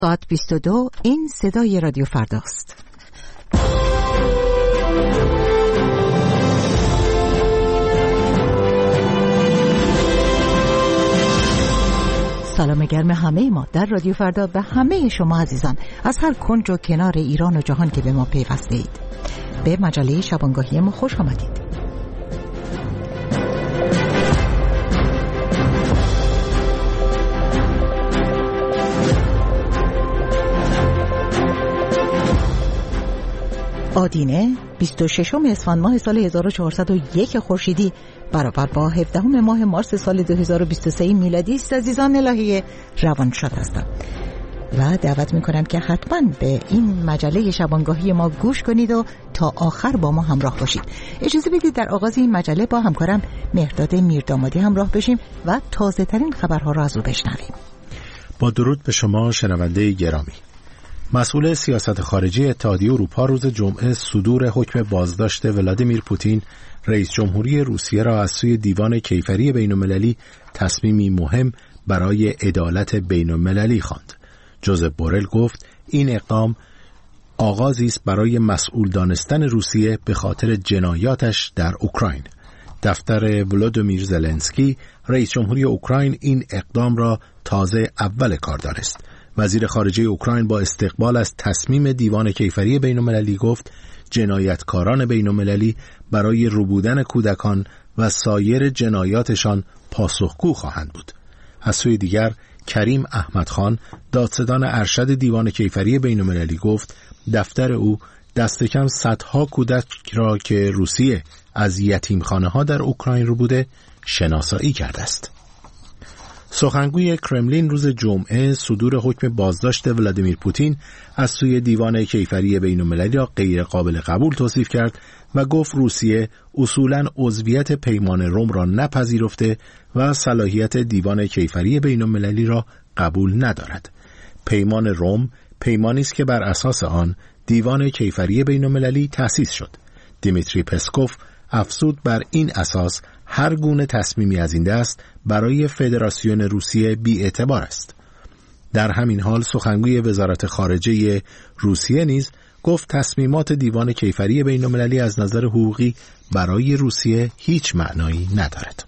ساعت 22 این صدای رادیو فرداست. سلام گرم همه ما در رادیو فردا به همه شما عزیزان از هر کنج و کنار ایران و جهان که به ما پیوسته اید. به مجله شبانگاهی ما خوش آمدید. آدینه 26 اسفند ماه سال 1401 خورشیدی برابر با 17 ماه مارس سال 2023 میلادی است. عزیزان الهی روانشاد هستم و دعوت میکنم که حتما به این مجله شبانگاهی ما گوش کنید و تا آخر با ما همراه باشید. اجازه بدید در آغاز این مجله با همکارم مهرداد میردامادی همراه بشیم و تازه ترین خبرها را از او بشنویم. با درود به شما شنونده گرامی. مسئول سیاست خارجی اتحادیه اروپا روز جمعه صدور حکم بازداشت ولادیمیر پوتین رئیس جمهوری روسیه را از سوی دیوان کیفری بین‌المللی تصمیمی مهم برای عدالت بین‌المللی خواند. جوزف بورل گفت این اقدام آغازی است برای مسئول دانستن روسیه به خاطر جنایاتش در اوکراین. دفتر ولودیمیر زلنسکی رئیس جمهوری اوکراین این اقدام را تازه اول کار دانست. وزیر خارجه اوکراین با استقبال از تصمیم دیوان کیفری بین‌المللی گفت جنایتکاران بین‌المللی برای ربودن کودکان و سایر جنایاتشان پاسخگو خواهند بود. از سوی دیگر کریم احمدخان دادستان ارشد دیوان کیفری بین‌المللی گفت دفتر او دست کم صدها کودک را که روسیه از یتیمخانه‌ها در اوکراین ربوده شناسایی کرده است. سخنگوی کرملین روز جمعه صدور حکم بازداشت ولادیمیر پوتین از سوی دیوان کیفری بین‌المللی را غیر قابل قبول توصیف کرد و گفت روسیه اصولاً عضویت پیمان روم را نپذیرفته و صلاحیت دیوان کیفری بین‌المللی را قبول ندارد. پیمان روم پیمانی است که بر اساس آن دیوان کیفری بین‌المللی تأسیس شد. دیمیتری پسکوف افزود بر این اساس هر گونه تصمیمی از این دست برای فدراسیون روسیه بی‌اعتبار است. در همین حال سخنگوی وزارت خارجه روسیه نیز گفت تصمیمات دیوان کیفری بین‌المللی از نظر حقوقی برای روسیه هیچ معنایی ندارد.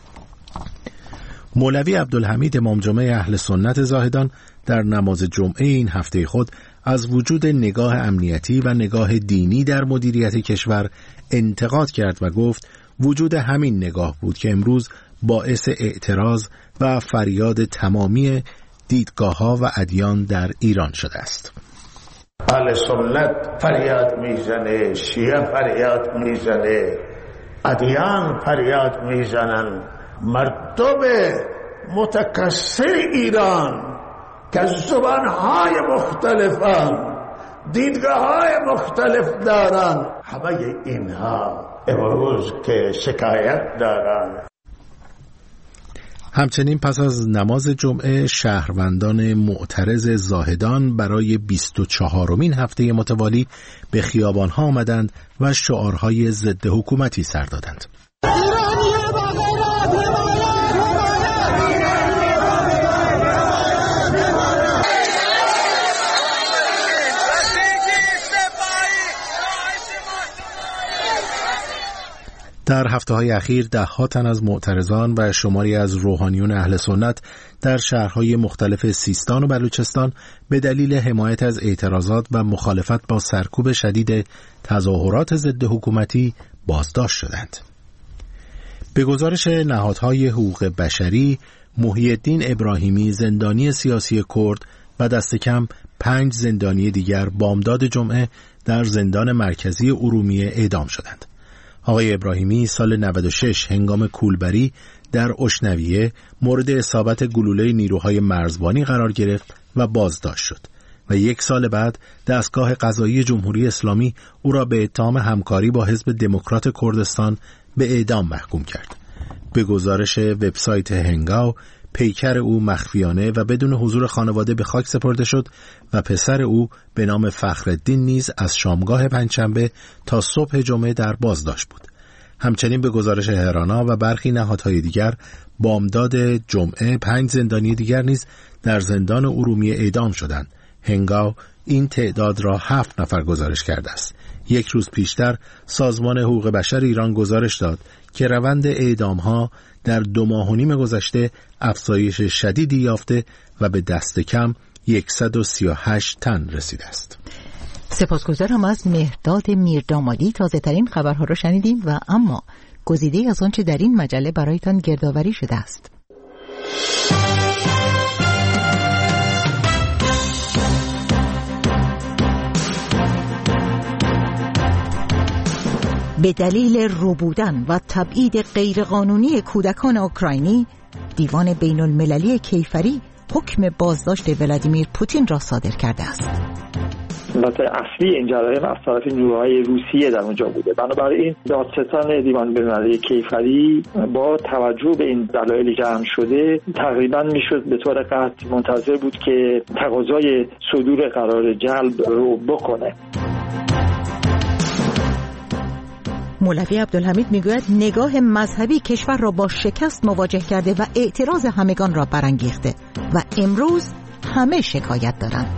مولوی عبدالحمید امام جمعه اهل سنت زاهدان در نماز جمعه این هفته خود از وجود نگاه امنیتی و نگاه دینی در مدیریت کشور انتقاد کرد و گفت وجود همین نگاه بود که امروز باعث اعتراض و فریاد تمامی دیدگاه‌ها و ادیان در ایران شده است. اهل سنت فریاد میزنه، شیعه فریاد میزنه، ادیان فریاد میزنن. مردم متکثر ایران که زبانهای مختلفان، دیدگاه‌های مختلف دارن، همه اینها امروز که شکایت دارن. همچنین پس از نماز جمعه شهروندان معترض زاهدان برای 24مین هفته متوالی به خیابان‌ها آمدند و شعارهای ضد حکومتی سر دادند. در هفته‌های اخیر ده‌ها تن از معترضان و شماری از روحانیون اهل سنت در شهرهای مختلف سیستان و بلوچستان به دلیل حمایت از اعتراضات و مخالفت با سرکوب شدید تظاهرات ضد حکومتی بازداشت شدند. به گزارش نهادهای حقوق بشری، محی الدین ابراهیمی زندانی سیاسی کرد و دست کم 5 زندانی دیگر بامداد جمعه در زندان مرکزی ارومیه اعدام شدند. آقای ابراهیمی سال 96 هنگام کولبری در اشنویه مورد اصابت گلوله نیروهای مرزبانی قرار گرفت و بازداشت شد و 1 سال بعد دستگاه قضایی جمهوری اسلامی او را به اتهام همکاری با حزب دموکرات کردستان به اعدام محکوم کرد. به گزارش وبسایت هنگاو پیکر او مخفیانه و بدون حضور خانواده به خاک سپرده شد و پسر او به نام فخرالدین نیز از شامگاه پنجشنبه تا صبح جمعه در بازداشت بود. همچنین به گزارش هرانا و برخی نهادهای دیگر بامداد جمعه 5 زندانی دیگر نیز در زندان ارومیه اعدام شدند هنگاو این تعداد را 7 نفر گزارش کرده است. یک روز پیشتر سازمان حقوق بشر ایران گزارش داد که روند اعدام‌ها در 2 ماه و نیم گذشته افزایش شدیدی یافته و به دست کم 138 تن رسیده است. سپاسگزارم از مهرداد میردامادی. تازه ترین خبرها را شنیدیم و اما گزیده از آنچه در این مجله برایتان گردآوری شده است. به دلیل روبودن و تبعید غیرقانونی کودکان اوکراینی، دیوان بین المللی کیفری حکم بازداشت ولادیمیر پوتین را صادر کرده است. علت اصلی این جرایم از طرف نیروهای روسیه در اونجا بوده. بنابراین دادستان دیوان بین المللی کیفری با توجه به این دلایلی که هم شده تقریبا میشد به طور قطع منتظر بود که تقاضای صدور قرار جلب رو بکنه. مولوی عبدالحمید میگوید نگاه مذهبی کشور را با شکست مواجه کرده و اعتراض همگان را برانگیخته و امروز همه شکایت دارند.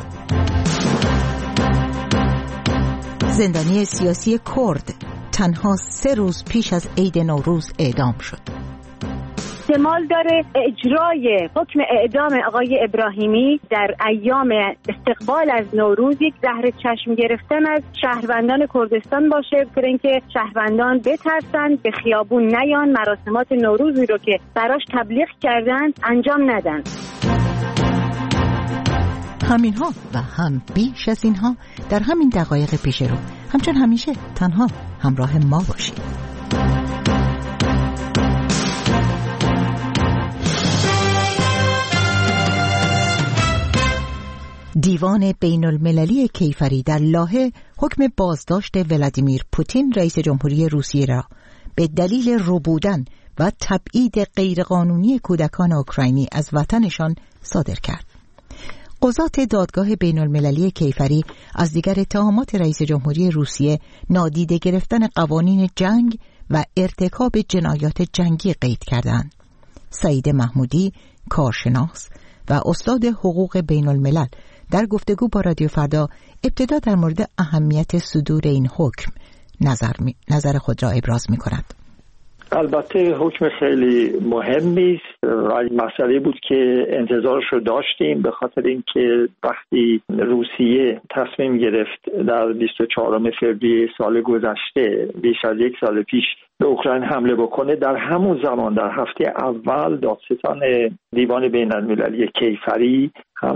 زندانی سیاسی کرد تنها 3 روز پیش از عید نوروز اعدام شد. احتمال داره اجرای حکم اعدام آقای ابراهیمی در ایام استقبال از نوروز یک زهر چشم گرفتن از شهروندان کردستان باشه، برای اینکه شهروندان بترسن، به خیابون نیان، مراسمات نوروزی رو که براش تبلیغ کردن انجام ندن. همینها و هم بیش از اینها در همین دقایق پیش رو. همچون همیشه تنها همراه ما باشید. دیوان بین المللی کیفری در لاهه حکم بازداشت ولادیمیر پوتین رئیس جمهوری روسیه را به دلیل روبودن و تبعید غیرقانونی کودکان اوکراینی از وطنشان صادر کرد. قضات دادگاه بین المللی کیفری از دیگر اتهامات رئیس جمهوری روسیه نادیده گرفتن قوانین جنگ و ارتکاب جنایات جنگی قید کردند. سعید محمودی، کارشناس و استاد حقوق بین الملل، در گفتگو با رادیو فردا ابتدا در مورد اهمیت صدور این حکم نظر خود را ابراز می کند. البته حکم خیلی مهمی است و مسئله بود که انتظارش رو داشتیم، به خاطر اینکه وقتی روسیه تصمیم گرفت در 24 فوریه سال گذشته بیش از 1 سال پیش به اوکراین حمله بکنه، در همون زمان در هفته اول دادستان دیوان بین المللی کیفری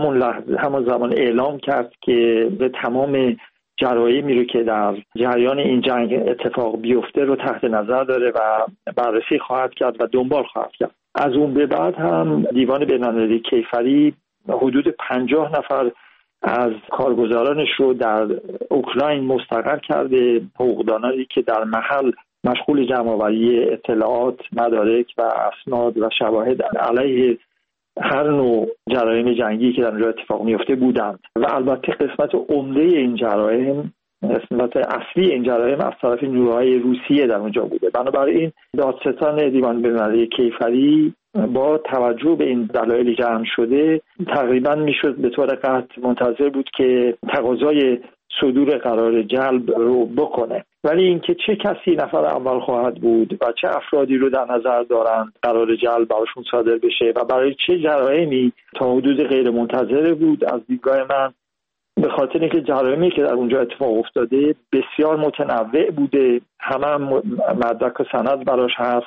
همون زمان اعلام کرد که به تمام جرایمی رو که در جریان این جنگ اتفاق بیفته رو تحت نظر داره و بررسی خواهد کرد و دنبال خواهد کرد. از اون به بعد هم دیوان بین المللی کیفری حدود 50 نفر از کارگزارانش رو در اوکراین مستقر کرده، حقوقدانانی که در محل مشغول جمع‌آوری اطلاعات، مدارک و اسناد و شواهد علیه هر نوع جرایم جنگی که در اونجا اتفاق میفته بودند. و البته قسمت عمده این جرایم، قسمت اصلی این جرایم از طرف نیروهای روسیه در اونجا بوده. بنابراین دادستان دیوان بین المللی کیفری با توجه به این دلایلی که هم شده تقریبا میشد به طور قطع منتظر بود که تقاضای صدور قرار جلب رو بکنه. ولی اینکه چه کسی نفر اول خواهد بود و چه افرادی رو در نظر دارند قرار جلب براشون صادر بشه و برای چه جرایمی تا حدود غیر منتظره بود، از دیدگاه من به خاطر اینکه جرایمی که در اونجا اتفاق افتاده بسیار متنوع بوده، همه مدرک و سند براش هست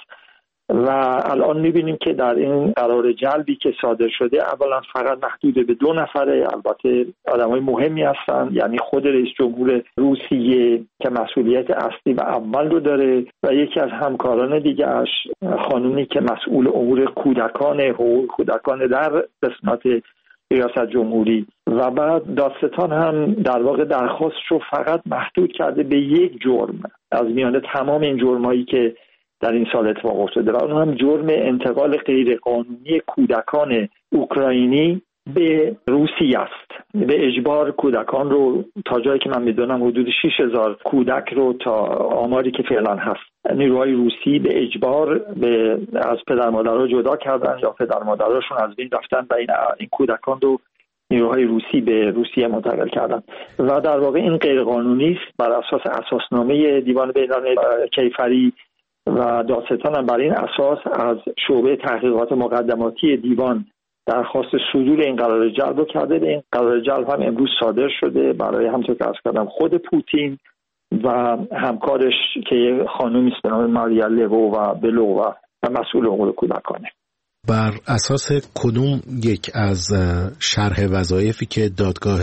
و الان میبینیم که در این قرار جلبی که صادر شده اولا فقط محدود به 2 نفره، البته آدمای مهمی هستن، یعنی خود رئیس جمهور روسیه که مسئولیت اصلی و اول رو داره و یکی از همکاران دیگه‌اش خانومی که مسئول امور کودکان، حقوق کودکان در قسمت ریاست جمهوری، و بعد دادستان هم در واقع درخواست رو فقط محدود کرده به 1 جرم از میان تمام این جرمایی که در این سال اتفاق افتاده و اون هم جرم انتقال غیرقانونی کودکان اوکراینی به روسیه است. به اجبار کودکان رو تا جایی که من میدونم حدود 6000 کودک رو تا آماری که فعلا هست نیروهای روسی به اجبار از پدر مادرها جدا کردن یا پدر مادرهاشون از بین رفتن و این کودکان رو نیروهای روسی به روسیه منتقل کردن و در واقع این غیرقانونی است. بر اساس اساسنامه دیوان بین‌المللی کیفری و دادستان هم بر این اساس از شعبه تحقیقات مقدماتی دیوان درخواست صدور این قرار جلب کرده. این قرار جلب هم امروز صادر شده برای همونطور که عرض کردم خود پوتین و همکارش که خانومی است به نام ماریا لووا و مسئول امور کودکانه. بر اساس کدوم یک از شرح وظایفی که دادگاه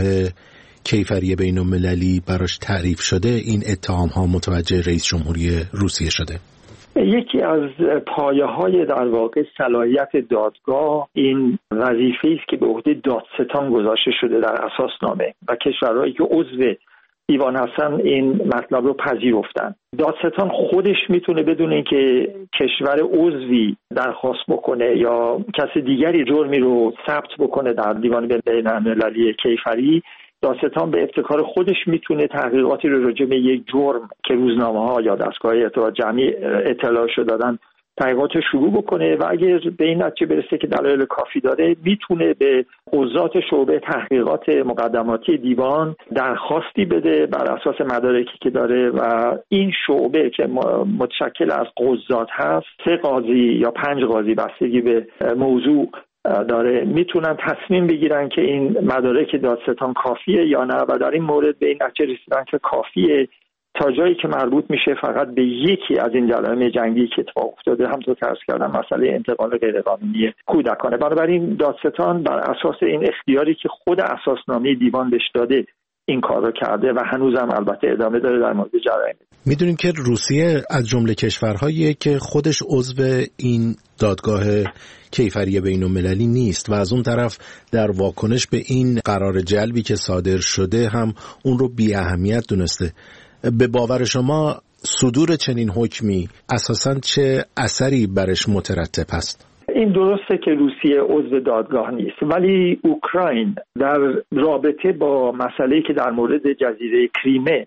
کیفری بین‌المللی براش تعریف شده این اتهام ها متوجه رئیس جمهوری روسیه شده؟ یکی از پایه‌های در واقع صلاحیت دادگاه این وظیفه است که به عهده دادستان گذاشته شده در اساسنامه و کشورهایی که عضو دیوان هستن این مطلب رو پذیرفتن. دادستان خودش میتونه بدون اینکه کشور عضوی درخواست بکنه یا کسی دیگری جرمی رو ثبت بکنه در دیوان بین‌المللی کیفری، دادستان به ابتکار خودش میتونه تحقیقاتی رو راجع به یک جرم که روزنامه‌ها یا دستگاه اطلاعات جمعی اطلاعش رو دادن تحقیقات شروع بکنه و اگر به این نتیجه برسه که دلایل کافی داره میتونه به قضات شعبه تحقیقات مقدماتی دیوان درخواستی بده بر اساس مدارکی که داره و این شعبه که متشکل از قضات هست 3 قاضی یا 5 قاضی بستگی به موضوع داره میتونن تصمیم بگیرن که این مدارک دادستان کافیه یا نه و در این مورد به این نتیجه رسیدن که کافیه تا جایی که مربوط میشه فقط به یکی از این جرایم جنگی که اتفاق افتاده همونطور که عرض کردم مسئله انتقال غیرقانونی کودکانه. بنابراین دادستان بر اساس این اختیاری که خود اساسنامه دیوان بهش داده این کار رو کرده و هنوزم البته ادامه داره در مورد جرایم. میدونیم که روسیه از جمله کشورهاییه که خودش عضو این دادگاه کیفری بین‌المللی نیست و از اون طرف در واکنش به این قرار جلبی که صادر شده هم اون رو بی اهمیت دونسته. به باور شما صدور چنین حکمی اساساً چه اثری برش مترتب است؟ این درسته که روسیه عضو دادگاه نیست ولی اوکراین در رابطه با مسئله‌ای که در مورد جزیره کریمه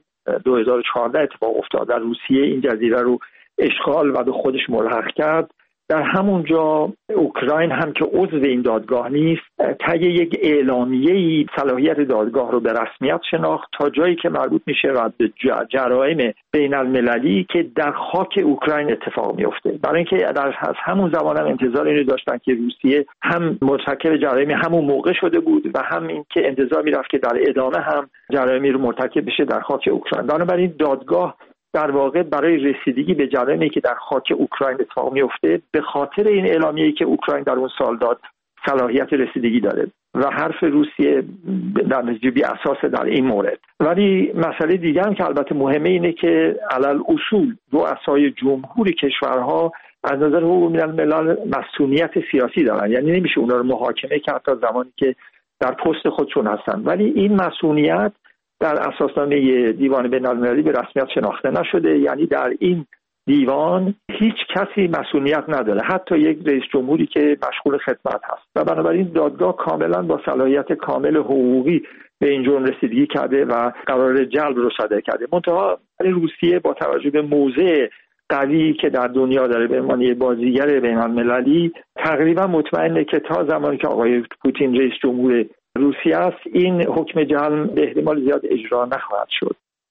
2014 اتفاق افتاد در روسیه این جزیره رو اشغال و به خودش ملحق کرد، در همونجا اوکراین هم که عضو این دادگاه نیست طی یک اعلامیه‌ای صلاحیت دادگاه رو به رسمیت شناخت تا جایی که مربوط میشه به جرایم بین‌المللی که در خاک اوکراین اتفاق میفته. برای اینکه از همون زمان هم انتظار اینو داشتن که روسیه هم مرتکب جرایم همون موقع شده بود و هم این که انتظار میرفت که در ادامه هم جرایمی رو مرتکب بشه در خاک اوکراین. بنابراین دادگاه در واقع برای رسیدگی به جرایمی که در خاک اوکراین اتفاق میفته به خاطر این اعلامیه‌ای که اوکراین در اون سال داد صلاحیت رسیدگی داره و حرف روسیه در نتیجه بی اساس در این مورد. ولی مسئله دیگه هم که البته مهمه اینه که علل اصول رؤسای جمهور کشورها از نظر حقوق الملل مسئولیت سیاسی دارن، یعنی نمیشه اونا رو محاکمه کرد تا زمانی که در پست خودشون هستن، ولی این مسئولیت در اساسنامه دیوان بین‌المللی به رسمیت شناخته نشده. یعنی در این دیوان هیچ کسی مسئولیت نداره، حتی یک رئیس جمهوری که مشغول خدمت هست و بنابراین دادگاه کاملا با صلاحیت کامل حقوقی به این جرم رسیدگی کرده و قرار جلب رو صادر کرده. منتها روسیه با توجه به موضع قوی که در دنیا داره به عنوان بازیگر بین‌المللی تقریبا مطمئنه که تا زمانی که آقای پوتین رئیس جمهور روسیه است این حکم جلب به احتمال زیاد اجرا نخواهد شد.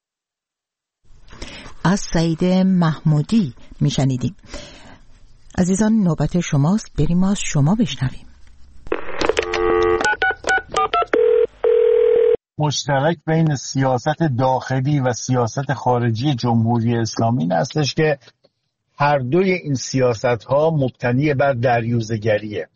از سعید محمودی میشنیدیم. عزیزان نوبت شماست، بریم از شما بشنویم. مشترک بین سیاست داخلی و سیاست خارجی جمهوری اسلامی این هستش که هر دوی این سیاست‌ها مبتنی بر دریوزه‌گریه.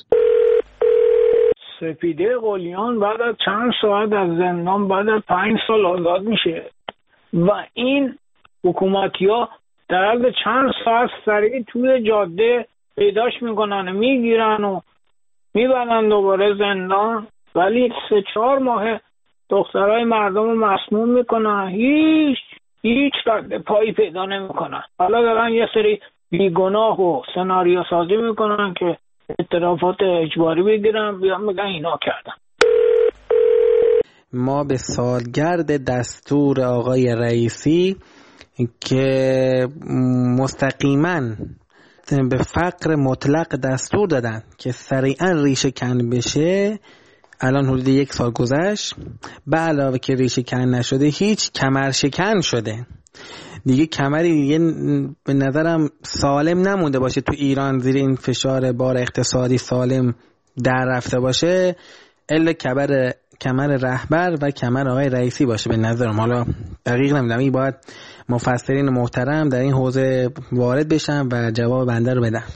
سپیده قلیان بعد از چند ساعت از زندان بعد از 5 سال آزاد میشه و این حکومتی‌ها در عرض چند ساعت سریع توی جاده پیداش میکنن، میگیرن و میبرن دوباره زندان، ولی 3-4 ماه دخترای مردم رو مسموم میکنن، هیچ رد پایی پیدا نمیکنن. حالا دارن یه سری بیگناه و سناریو سازی میکنن که اعترافات اجباری بگیرن بیان بگن اینا کردن. ما به سالگرد دستور آقای رئیسی که مستقیما به فقر مطلق دستور دادن که سریعا ریشه کن بشه الان حدود 1 سال گذشت، به علاوه که ریشه کن نشده، هیچ کمر شکن شده. دیگه کمری دیگه به نظرم سالم نمونده باشه تو ایران زیر این فشار بار اقتصادی سالم در رفته باشه، الا کمر رهبر و کمر آقای رئیسی باشه به نظرم. حالا دقیق نمیدونم، این باید مفسرین محترم در این حوزه وارد بشن و جواب بنده رو بدن.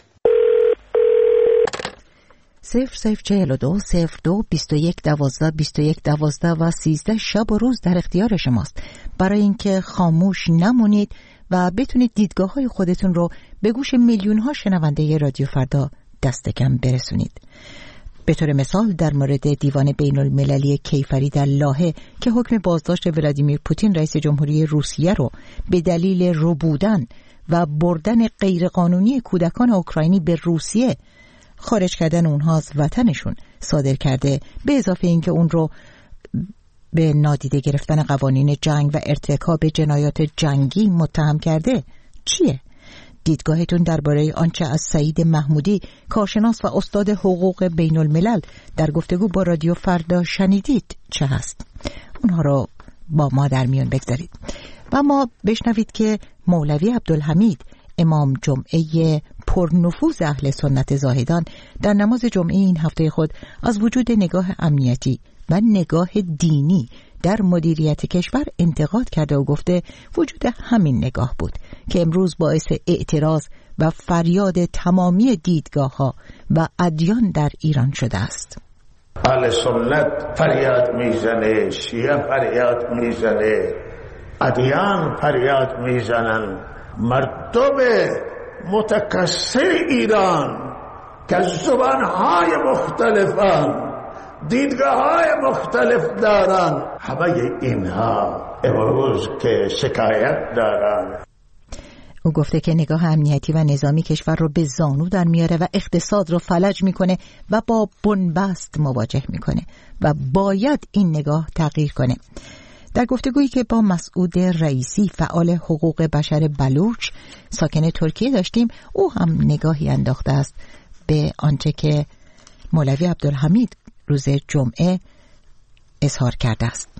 0042 02 21 12 21 12 و 13 شب و روز در اختیار شماست برای اینکه خاموش نمونید و بتونید دیدگاه‌های خودتون رو به گوش میلیون‌ها شنونده رادیو فردا دست کم برسونید. به طور مثال در مورد دیوان بین المللی کیفری در لاهه که حکم بازداشت ولادیمیر پوتین رئیس جمهوری روسیه رو به دلیل ربودن و بردن غیرقانونی کودکان اوکراینی به روسیه، خارج کردن اونها از وطنشون صادر کرده، به اضافه اینکه اون رو به نادیده گرفتن قوانین جنگ و ارتکاب جنایات جنگی متهم کرده، چیه؟ دیدگاهتون درباره آنچه از سعید محمودی، کارشناس و استاد حقوق بین الملل در گفتگو با رادیو فردا شنیدید چه هست؟ اونها رو با ما در میان بگذارید. و ما بشنوید که مولوی عبدالحمید، امام جمعه پرنفوذ اهل سنت زاهدان، در نماز جمعه این هفته خود از وجود نگاه امنیتی و نگاه دینی در مدیریت کشور انتقاد کرده و گفته وجود همین نگاه بود که امروز باعث اعتراض و فریاد تمامی دیدگاه‌ها و ادیان در ایران شده است. اهل سنت فریاد میزنه، شیعه فریاد میزنه، ادیان فریاد میزنن. مردم متکثر ایران که زبانهای مختلفان، دیدگاه‌های مختلف دارن، همه اینها امروز که شکایت دارن. او گفته که نگاه امنیتی و نظامی کشور رو به زانو در میاره و اقتصاد رو فلج میکنه و با بنبست مواجه میکنه و باید این نگاه تغییر کنه. در گفتگویی که با مسعود رئیسی، فعال حقوق بشر بلوچ ساکن ترکیه داشتیم، او هم نگاهی انداخته است به آنچه که مولوی عبدالحمید روز جمعه اظهار کرده است.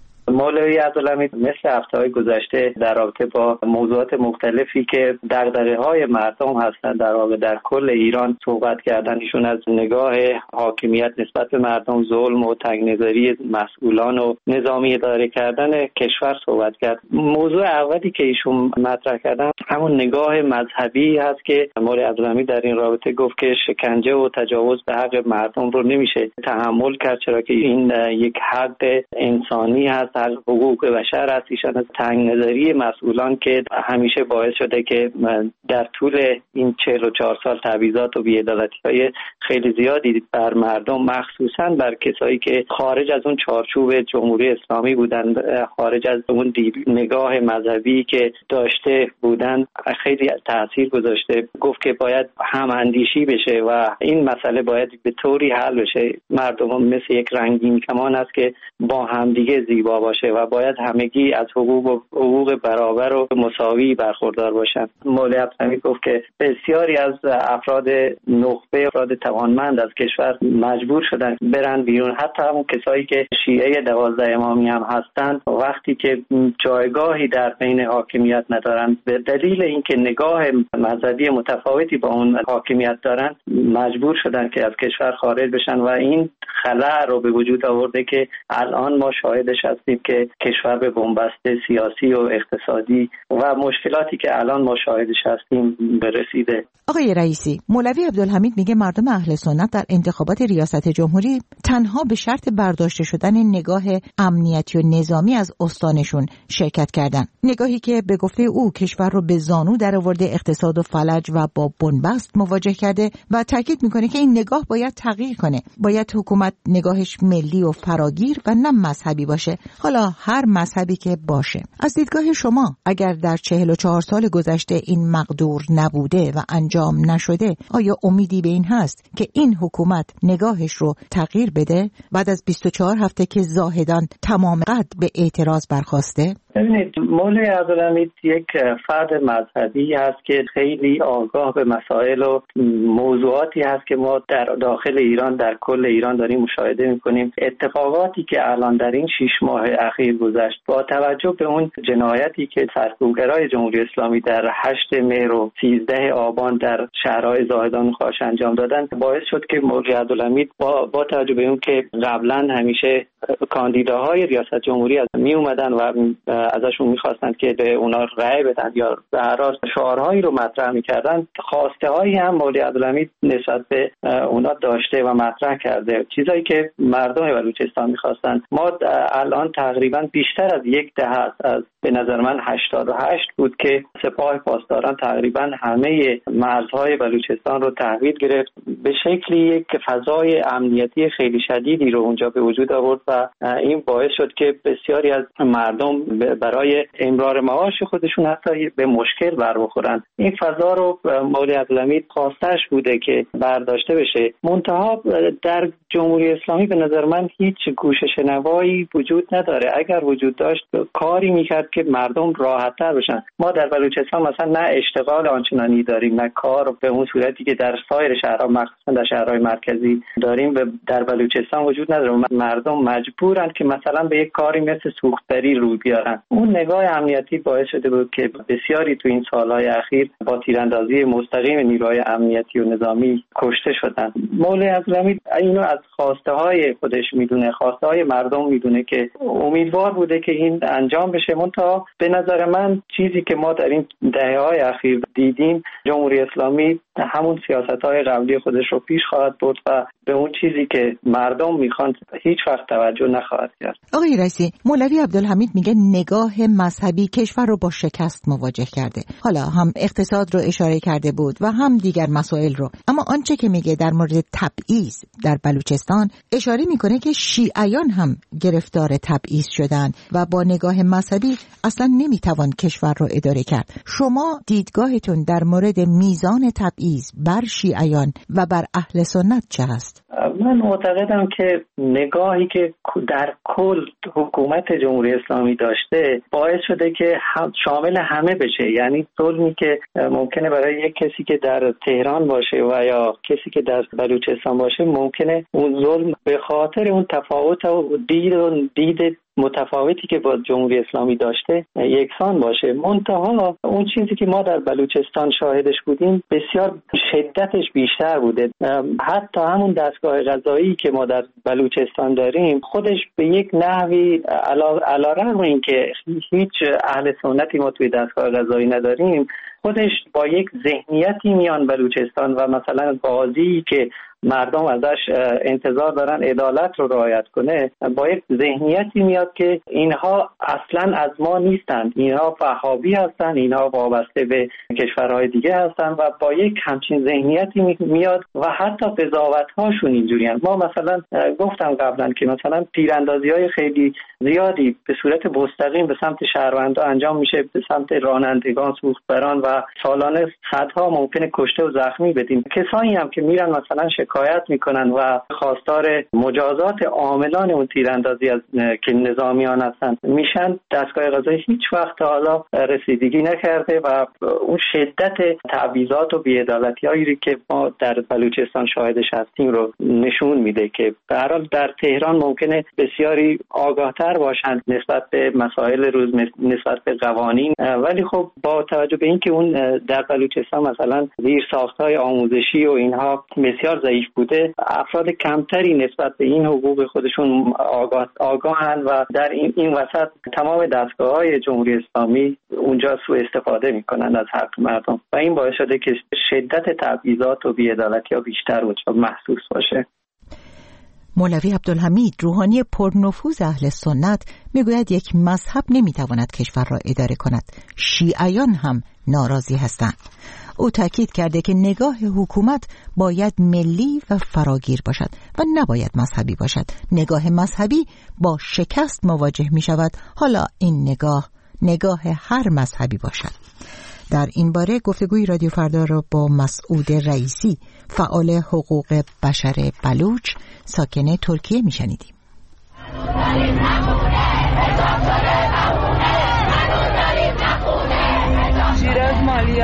مولوی عبدالحمید مثل هفته‌های گذشته در رابطه با موضوعات مختلفی که دغدغه‌های مردم هستند در واقع در کل ایران صحبت کردن. ایشون از نگاه حاکمیت نسبت به مردم، ظلم و تنگ‌نظری مسئولان و نظامی اداره کردن کشور صحبت کرد. موضوع اولی که ایشون مطرح کردن همون نگاه مذهبی هست که مولوی عبدالحمید در این رابطه گفت که شکنجه و تجاوز به حق مردم رو نمیشه تحمل کرد، چرا که این یک حق انسانی هست، حقوق بشر هست. ایشان از تنگ‌نظری مسئولان که همیشه باعث شده که در طول این 44 سال تبعیضات و بی‌عدالتی‌های خیلی زیادی بر مردم، مخصوصاً بر کسایی که خارج از اون چارچوب جمهوری اسلامی بودند، خارج از اون نگاه مذهبی که داشته بودند، خیلی تاثیر گذاشته. گفت که باید هم اندیشی بشه و این مسئله باید به طوری حل بشه. مردم مثل یک رنگین کمان است که با همدیگه زیبا باشه و باید همگی از حقوق برابر و مساوی برخوردار باشند. مولوی عبدالحمید گفت که بسیاری از افراد نخبه، افراد توانمند از کشور مجبور شدن برن بیرون، حتی همون کسایی که شیعه 12 امامی هم هستند، وقتی که جایگاهی در بین حاکمیت ندارند به دلیل اینکه نگاه مذهبی متفاوتی با اون حاکمیت دارند، مجبور شدن که از کشور خارج بشن و این خلأ رو به وجود آورده که الان ما شاهدش هستیم که کشور به بنبست سیاسی و اقتصادی و مشکلاتی که الان ما شاهدش هستیم برسیده. آقای رئیسی، مولوی عبدالحمید میگه مردم اهل سنت در انتخابات ریاست جمهوری تنها به شرط برداشته شدن نگاه امنیتی و نظامی از استانشون شرکت کردن، نگاهی که به گفته او کشور رو به زانو درآورده، اقتصاد و فلج و با بنبست مواجه کرده و تاکید میکنه که این نگاه باید تغییر کنه. باید حکومت نگاهش ملی و فراگیر و نه مذهبی باشه، حالا هر مذهبی که باشه. از دیدگاه شما اگر در 44 سال گذشته این مقدور نبوده و انجام نشده، آیا امیدی به این هست که این حکومت نگاهش رو تغییر بده بعد از 24 هفته که زاهدان تمام قد به اعتراض برخاسته؟ ببینید مولوی عبدالحمید یک فرد مذهبی هست که خیلی آگاه به مسائل و موضوعاتی هست که ما در داخل ایران، در کل ایران داریم مشاهده میکنیم. اتفاقاتی که الان در این 6 ماه اخیر گذشت با توجه به اون جنایتی که سرکوبگرای جمهوری اسلامی در 8 مهر و 13 آبان در شهرهای زاهدان و خاش انجام دادن، باعث شد که مولوی عبدالحمید با توجه به اون که قبلا همیشه کاندیداهای ریاست جمهوری می اومدن و ازشون میخواستند که به اونا رأی بدن یا به هر حال شعارهایی رو مطرح میکردن، خواسته هایی هم مولوی عبدالحمید نسبت به اونا داشته و مطرح کرده، چیزایی که مردم بلوچستان میخواستن. ما الان تقریبا بیشتر از یک دهه است، از به نظر من 88 بود که سپاه پاسداران تقریبا همه مرزهای بلوچستان رو تحویل گرفت، به شکلی یک فضای امنیتی خیلی شدیدی رو اونجا به وجود آورد و این باعث شد که بسیاری از مردم برای امرار معاش خودشون حتی به مشکل بر بخورن. این فضا رو مولوی عبدالحمید خواستش بوده که برداشته بشه. منتها در جمهوری اسلامی به نظر من هیچ گوش شنوایی وجود نداره. اگر وجود داشت کاری میکرد که مردم راحت‌تر بشن. ما در بلوچستان مثلا نه اشتغال آنچنانی داریم، نه کار به اون صورتی که در سایر شهرها مخصوصا در شهرهای مرکزی داریم در بلوچستان وجود نداره. مردم مجبورن که مثلا به یک کاری مثل سوختری روی بیارن. اون نگاه امنیتی باعث شده بود که بسیاری تو این سالهای اخیر با تیراندازی مستقیم نیروهای امنیتی و نظامی کشته شدن. مولوی عبدالحمید اینو از خواسته های خودش میدونه، خواسته های مردم میدونه که امیدوار بوده که این انجام بشه. منتها به نظر من چیزی که ما در این دهه‌های اخیر دیدیم، جمهوری اسلامی همون سیاست‌های قبلی خودش رو پیش خواهد برد و به اون چیزی که مردم میخوان هیچ وقت توجه نخواهد کرد. آقای رئیسی، مولوی عبدالحمید میگه نگاه مذهبی کشور رو با شکست مواجه کرده. حالا هم اقتصاد رو اشاره کرده بود و هم دیگر مسائل رو، اما آنچه که میگه در مورد تبعیض در بلوچستان اشاره میکنه که شیعیان هم گرفتار تبعیض شدن و با نگاه مذهبی اصلا نمیتوان کشور رو اداره کرد. شما دیدگاهتون در مورد میزان تبعیض بر شیعیان و بر اهل سنت چه هست؟ من معتقدم که نگاهی که در کل حکومت جمهوری اسلامی داشته باعث شده که شامل همه بشه. یعنی ظلمی که ممکنه برای یک کسی که در تهران باشه و یا کسی که در بلوچستان باشه، ممکنه اون ظلم به خاطر اون تفاوت و دید متفاوتی که با جمهوری اسلامی داشته یکسان باشه. منتها اون چیزی که ما در بلوچستان شاهدش بودیم بسیار شدتش بیشتر بوده. حتی همون دستگاه قضایی که ما در بلوچستان داریم خودش به یک نحوی علیرغم اینکه هیچ اهل سنتی ما توی دستگاه قضایی نداریم، خودش با یک ذهنیتی میان بلوچستان و مثلا قاضی که مردم ازش انتظار دارن عدالت رو رعایت کنه، با یک ذهنیتی میاد که اینها اصلا از ما نیستند، اینها وهابی هستند، اینها وابسته به کشورهای دیگه هستند و با یک همچین ذهنیتی میاد و حتی قضاوت‌هاشون اینجوریان. ما مثلا گفتم قبلا که مثلا تیراندازی‌های خیلی زیادی به صورت مستقیم به سمت شهروندان انجام میشه، به سمت رانندگان، سوختبران و سالانه صدها ممکنه کشته و زخمی بدیم. کسانی هم که میرن مثلا شکایت میکنن و خواستار مجازات عاملان اون تیراندازی از که نظامیان هستن میشن، دستگاه قضایی هیچ وقت حالا رسیدگی نکرده و اون شدت تبعیضات و بی‌عدالتی‌هایی که ما در بلوچستان شاهدش هستیم رو نشون میده که به هر حال در تهران ممکنه بسیاری آگاهتر باشند نسبت به مسائل روز، نسبت به قوانین، ولی خب با توجه به اینکه اون در بلوچستان مثلا زیرساخت‌های آموزشی و اینها بسیار ضعیف بوده، افراد کمتری نسبت به این حقوق خودشون آگاهن و در این وسط تمام دستگاه‌های جمهوری اسلامی اونجا سوء استفاده میکنن از حق مردم و این باعث شده که شدت تبعیضات و بی‌عدالتی‌ها بیشتر و محسوس باشه. مولوی عبدالحمید، روحانی پرنفوذ اهل سنت، میگوید یک مذهب نمیتواند کشور را اداره کند. شیعیان هم ناراضی هستند. او تاکید کرده که نگاه حکومت باید ملی و فراگیر باشد و نباید مذهبی باشد. نگاه مذهبی با شکست مواجه می شود، حالا این نگاه هر مذهبی باشد. در این باره گفتگوی رادیو فردا را با مسعود رئیسی، فعال حقوق بشر بلوچ ساکن ترکیه می شنیدیم.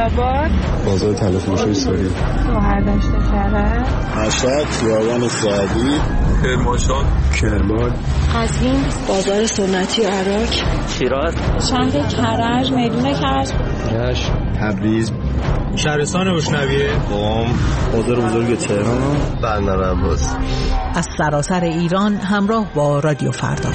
آباد، بازار تلفروشی سوری، شهرداشت کرد، مشهد، خیابان سعدی، کرمانشاه، کرمان، قزوین، بازار سنتی عراق، شیراز، شهر کرج، میدون کرج، رشت، تبریز، شهرستان اشنویه، قم، بازار بزرگ تهران، بندرعباس. از سراسر ایران همراه با رادیو فردا.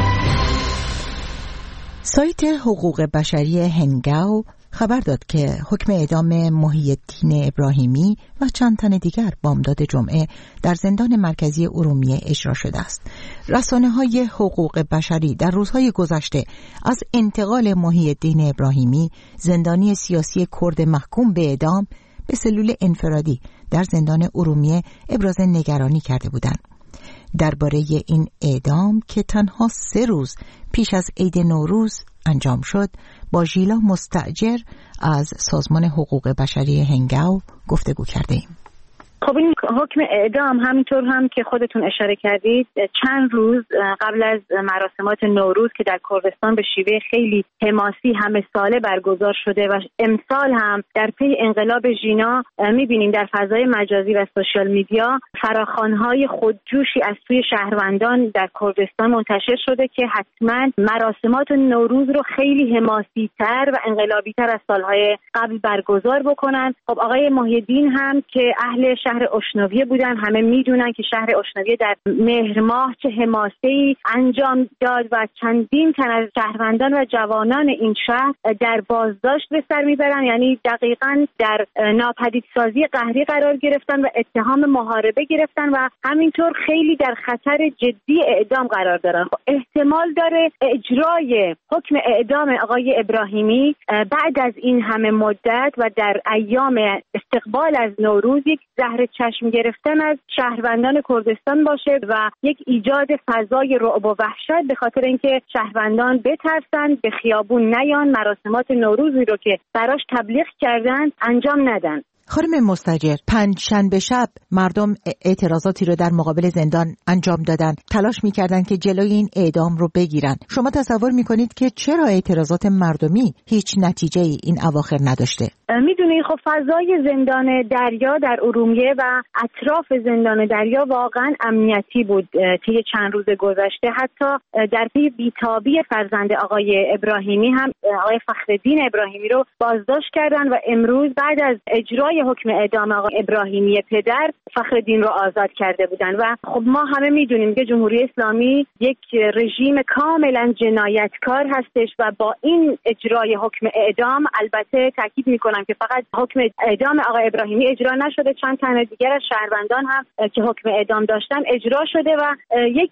سایت حقوق بشری هنگاو خبر داد که حکم اعدام محی الدین ابراهیمی و چند تن دیگر بامداد جمعه در زندان مرکزی ارومیه اجرا شده است. رسانه‌های حقوق بشری در روزهای گذشته از انتقال محی الدین ابراهیمی، زندانی سیاسی کرد محکوم به اعدام، به سلول انفرادی در زندان ارومیه ابراز نگرانی کرده بودند. درباره این اعدام که تنها 3 روز پیش از عید نوروز انجام شد، با ژیلا مستأجر از سازمان حقوق بشری هنگاو گفتگو کرده ایم. خب این حکم اعدام همینطور هم که خودتون اشاره کردید چند روز قبل از مراسمات نوروز که در کردستان به شیوه خیلی حماسی همه ساله برگزار شده و امسال هم در پی انقلاب ژینا می‌بینیم در فضای مجازی و سوشال میدیا فراخوان‌های خودجوشی از سوی شهروندان در کردستان منتشر شده که حتما مراسمات نوروز رو خیلی حماسی‌تر و انقلابی‌تر از سال‌های قبل برگزار بکنن. خب آقای محی الدین هم که اهل شهر اشنویه بودن، همه میدونن که شهر اشنویه در مهر ماه چه حماسه‌ای انجام داد و چندین تن از شهروندان و جوانان این شهر در بازداشت به سر میبرن، یعنی دقیقاً در ناپدیدسازی قهری قرار گرفتن و اتهام محاربه گرفتن و همینطور خیلی در خطر جدی اعدام قرار دارن. خب احتمال داره اجرای حکم اعدام آقای ابراهیمی بعد از این همه مدت و در ایام استقبال از نوروز یک زهر چشم گرفتن از شهروندان کردستان باشه و یک ایجاد فضای رعب و وحشت به خاطر اینکه شهروندان بترسن، به خیابون نیان، مراسمات نوروزی رو که براش تبلیغ کردن انجام ندن. خانم مستاجر، پنجشنبه شب مردم اعتراضاتی رو در مقابل زندان انجام دادن، تلاش می‌کردن که جلوی این اعدام رو بگیرن. شما تصور می‌کنید که چرا اعتراضات مردمی هیچ نتیجه‌ای این اواخر نداشته؟ میدونید خب فضای زندان دریا در ارومیه و اطراف زندان دریا واقعا امنیتی بود طی چند روز گذشته. حتی در پی بیتابی فرزند آقای ابراهیمی هم آقای فخرالدین ابراهیمی رو بازداشت کردن و امروز بعد از اجرای حکم اعدام آقای ابراهیمی پدر فخرالدین رو آزاد کرده بودن. و خب ما همه میدونیم که جمهوری اسلامی یک رژیم کاملا جنایتکار هستش و با این اجرای حکم اعدام، البته تاکید میکنم که فقط حکم اعدام آقای ابراهیمی اجرا نشده، چند تن دیگر از شهروندان هم که حکم اعدام داشتن اجرا شده و یک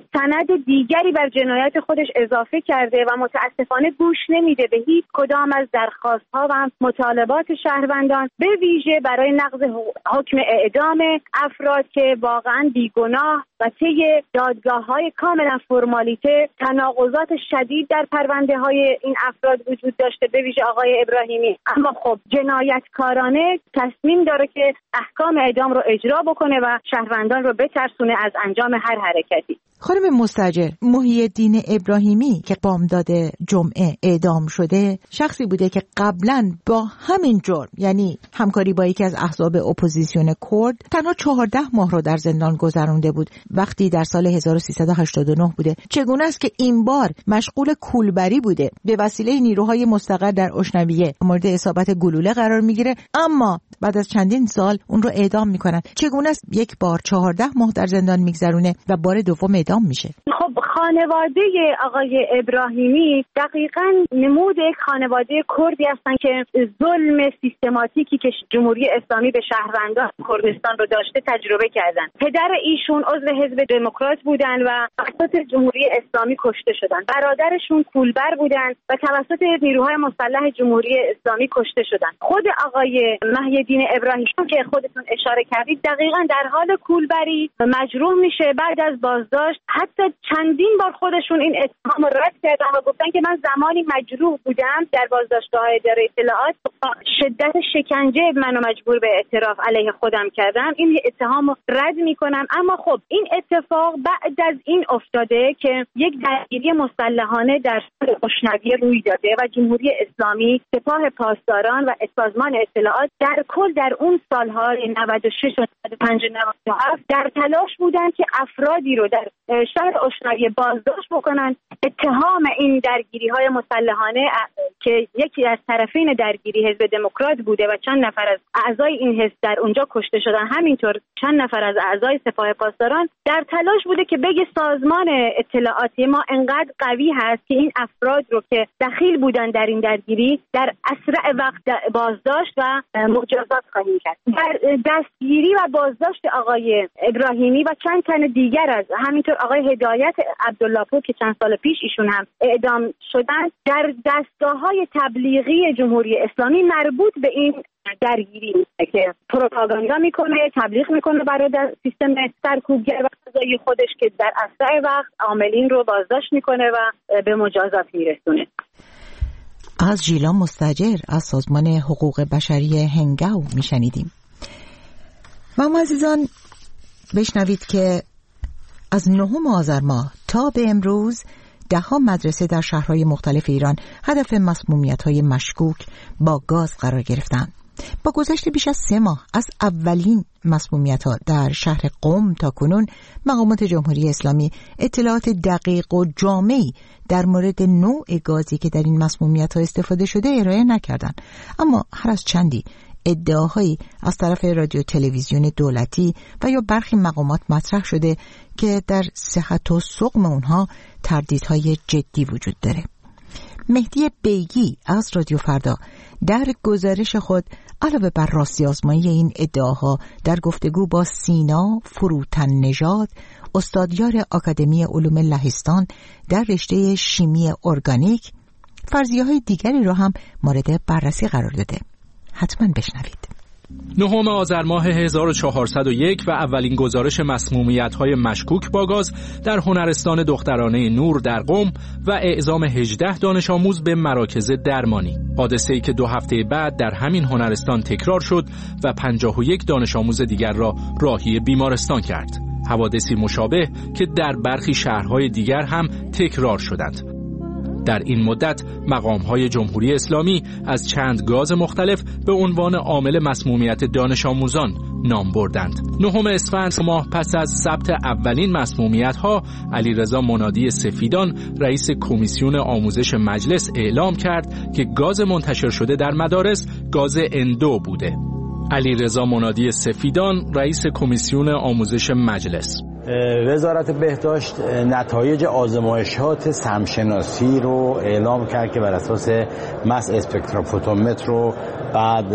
سند دیگری بر جنایت خودش اضافه کرده و متاسفانه گوش نمیده به هیچ کدام از درخواست‌ها و مطالبات شهروندان، به ویژه برای نقض حکم اعدام افراد که واقعا بیگناه و طی دادگاه‌های کاملا فرمالیته تناقضات شدید در پرونده‌های این افراد وجود داشته، به ویژه آقای ابراهیمی. اما خب جنایتکارانه تصمیم داره که احکام اعدام رو اجرا بکنه و شهروندان رو بترسونه از انجام هر حرکتی. خانم مستاجر، محی الدین ابراهیمی که بامداد جمعه اعدام شده شخصی بوده که قبلا با همین جرم، یعنی همکاری با یکی از احزاب اپوزیسیون کرد، تنها 14 ماه رو در زندان گذرانده بود وقتی در سال 1389 بوده. چگونه است که این بار مشغول کولبری بوده، به وسیله نیروهای مستقر در اشنویه مورد اصابت گلوله قرار میگیره، اما بعد از چندین سال اون رو اعدام میکنن؟ چگونه است یک بار 14 ماه در زندان میگذرونه و بار دوم اعدام میشه؟ خب خانواده آقای ابراهیمی دقیقاً نمود یک خانواده کردی هستن که ظلم سیستماتیکی که جمهوری اسلامی به شهروندان کردستان رو داشته تجربه کردن. پدر ایشون عضو حزب دموکرات بودن و توسط جمهوری اسلامی کشته شدن. برادرشون کولبر بودن و توسط نیروهای مسلح جمهوری اسلامی کشته شدن. خود آقای محی الدین ابراهیمی که خودتون اشاره کردید دقیقاً در حال کولبری مجروح میشه. بعد از بازداشت بازداشت. حتی چندین بار خودشون این اتهام رو رد کردن و گفتن که من زمانی مجروح بودم در بازداشتگاه اداره اطلاعات، شدت شکنجه منو مجبور به اعتراف علیه خودم کردم. این اتهام رو رد میکنم. اما خب این اتفاق بعد از این افتاده که یک درگیری مسلحانه در خوشنوی روی داده و جمهوری اسلامی، سپاه پاسداران و سازمان اطلاعات در کل در اون سالهای 96 و 95 و 97 در تلاش بودن که افرادی رو در شهر خوشنوی بازداشت بکنن. اتهام این درگیری‌های مسلحانه که یکی از طرفین درگیری حزب دموکرات بوده و چند نفر از اعضای این حزب در اونجا کشته شدن، همینطور چند نفر از اعضای سپاه پاسداران، در تلاش بوده که بگه سازمان اطلاعاتی ما انقدر قوی هست که این افراد رو که دخیل بودن در این درگیری در اسرع وقت بازداشت و مجازات خواهیم کرد. در دستگیری و بازداشت آقای ابراهیمی و چند تن دیگر از همینطور آقای هدایت عبدالله پور که چند سال پیش ایشون هم اعدام شدن، در دستگاه‌های تبلیغی جمهوری اسلامی مربوط به این درگیری که پروپاگاندا میکنه، تبلیغ میکنه برای سیستم سرکوبگر و قضایی خودش که در اسرع وقت عاملین رو بازداشت میکنه و به مجازات میرسونه. از ژیلان مستاجر از سازمان حقوق بشری هنگاو میشنیدیم. و ما عزیزان بشنوید که از 9 آذر ماه تا به امروز 10 مدرسه در شهرهای مختلف ایران هدف مسمومیت‌های مشکوک با گاز قرار گرفتند. با گذشت بیش از 3 ماه از اولین مسمومیت‌ها در شهر قم تا کنون، مقامات جمهوری اسلامی اطلاعات دقیق و جامعی در مورد نوع گازی که در این مسمومیت‌ها استفاده شده ارائه نکردند. اما هر از چندی ادعاهایی از طرف رادیو تلویزیون دولتی و یا برخی مقامات مطرح شده که در صحت و سقم اونها تردیدهای جدی وجود داره. مهدی بیگی از رادیو فردا در گزارش خود علاوه بر راستی آزمایی این ادعاها در گفتگو با سینا فروتن نژاد، استادیار آکادمی علوم لهستان در رشته شیمی ارگانیک، فرضیه‌های دیگری را هم مورد بررسی قرار داده. حتما بشنوید. 9 آذر ماه 1401 و اولین گزارش مسمومیت‌های مشکوک با گاز در هنرستان دخترانه نور در قم و اعزام 18 دانش آموز به مراکز درمانی. حادثه‌ای که 2 هفته بعد در همین هنرستان تکرار شد و 51 دانش آموز دیگر را راهی بیمارستان کرد. حوادثی مشابه که در برخی شهرهای دیگر هم تکرار شدند. در این مدت مقام‌های جمهوری اسلامی از چند گاز مختلف به عنوان عامل مسمومیت دانش آموزان نام بردند. 9 اسفند ماه پس از ثبت اولین مسمومیت‌ها، علیرضا منادی سفیدان رئیس کمیسیون آموزش مجلس اعلام کرد که گاز منتشر شده در مدارس گاز اندو بوده. علیرضا منادی سفیدان رئیس کمیسیون آموزش مجلس: وزارت بهداشت نتایج آزمایشات سمشناسی رو اعلام کرد که بر اساس مس اسپکتروفوتومتر رو بعد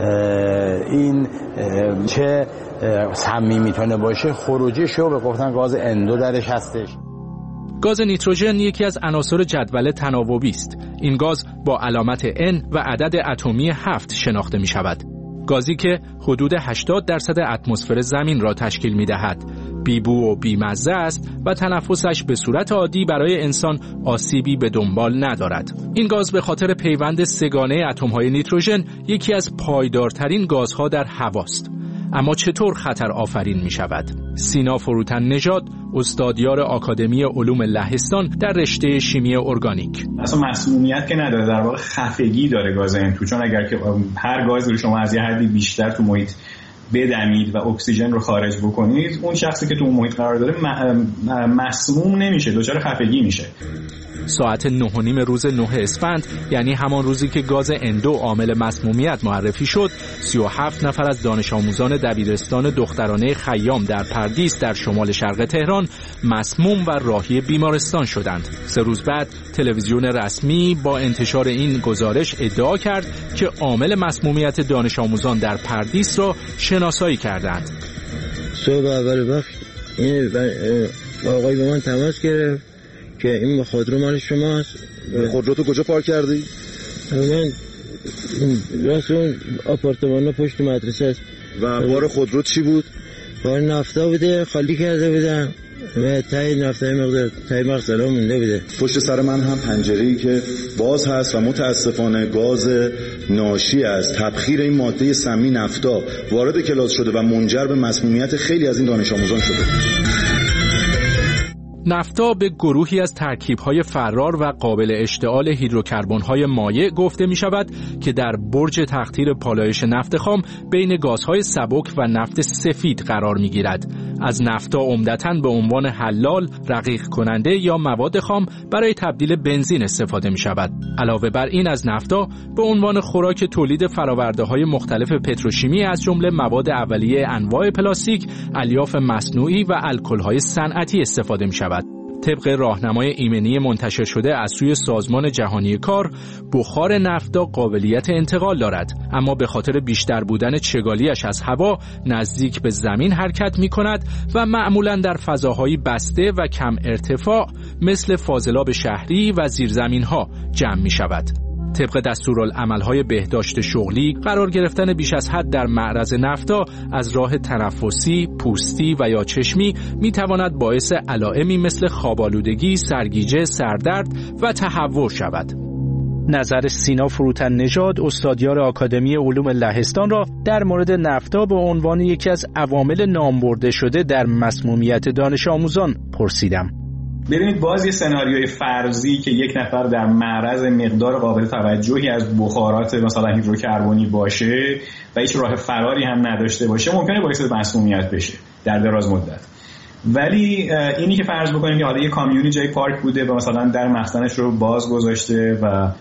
این چه سمی میتونه باشه خروجیش رو به گفتن گاز اندو درش هستش. گاز نیتروژن یکی از عناصر جدول تناوبی است. این گاز با علامت N و عدد اتمی 7 شناخته می شود. گازی که حدود 80% اتمسفر زمین را تشکیل می دهد. بیبو و بیمزه است و تنفسش به صورت عادی برای انسان آسیبی به دنبال ندارد. این گاز به خاطر پیوند سه‌گانه اتم‌های نیتروژن یکی از پایدارترین گازها در هواست. اما چطور خطر آفرین می شود؟ سینا فروتن نژاد، استادیار آکادمی علوم لهستان در رشته شیمی ارگانیک: اصلا مسمومیت که نداره، در واقع خفگی داره گاز N2، چون اگر که هر گازی رو شما از یه حدی بیشتر تو محیط بدمید و اکسیژن رو خارج بکنید، اون شخصی که تو اون محیط قرار داره مسموم نمیشه، دچار خفگی میشه. ساعت 9:30 روز 9 اسفند، یعنی همان روزی که گاز اندو عامل مسمومیت معرفی شد، 37 نفر از دانش آموزان دبیرستان دخترانه خیام در پردیس در شمال شرق تهران مسموم و راهی بیمارستان شدند. 3 روز بعد تلویزیون رسمی با انتشار این گزارش ادعا کرد که عامل مسمومیت دانش آموزان در پردیس را شناسایی کردند. صبح اول وقت این آقای به من تماس گرفت که این خودرو مال شماست. خودرو تو کجا پارک کردی؟ من راست اون آپارتمان پشت مدرسه است. و بار خودرو چی بود؟ بار نفتا بوده، خالی کرده بودم. و تایی نفته مقدار تایی مغزلا مونده بوده. پشت سر من هم پنجره‌ای که باز هست و متاسفانه گاز ناشی از تبخیر این ماده سمی نفتا وارد کلاس شده و منجر به مسمومیت خیلی از این دانش آموزان شده. نفتا به گروهی از ترکیب‌های فرار و قابل اشتعال هیدروکربن‌های مایع گفته می‌شود که در برج تخدیر پالایش نفت خام بین گازهای سبک و نفت سفید قرار می‌گیرد. از نفتا عمدتاً به عنوان حلال، رقیق کننده یا مواد خام برای تبدیل بنزین استفاده می‌شود. علاوه بر این از نفتا به عنوان خوراک تولید فرآورده‌های مختلف پتروشیمی از جمله مواد اولیه انواع پلاستیک، الیاف مصنوعی و الکل‌های صنعتی استفاده می‌شود. طبق راهنمای ایمنی منتشر شده از سوی سازمان جهانی کار، بخار نفتا قابلیت انتقال دارد، اما به خاطر بیشتر بودن چگالیش از هوا نزدیک به زمین حرکت می کند و معمولاً در فضاهای بسته و کم ارتفاع مثل فاضلاب شهری و زیرزمین‌ها جمع می شود. طبق دستورالعمل‌های بهداشت شغلی، قرار گرفتن بیش از حد در معرض نفتا از راه تنفسی، پوستی و یا چشمی می‌تواند باعث علائمی مثل خواب‌آلودگی، سرگیجه، سردرد و تهوع شود. نظر سینا فروتن نژاد، استادیار آکادمی علوم لهستان را در مورد نفتا به عنوان یکی از عوامل نامبرده شده در مسمومیت دانش آموزان پرسیدم. ببینید باز یه سناریوی فرضی که یک نفر در معرض مقدار قابل توجهی از بخارات مثلا هیدروکربنی باشه و هیچ راه فراری هم نداشته باشه ممکنه باعث مسمومیت بشه در دراز مدت. ولی اینی که فرض بکنیم که حالا یه کامیونی جای پارک بوده و مثلا در مخزنش رو باز گذاشته و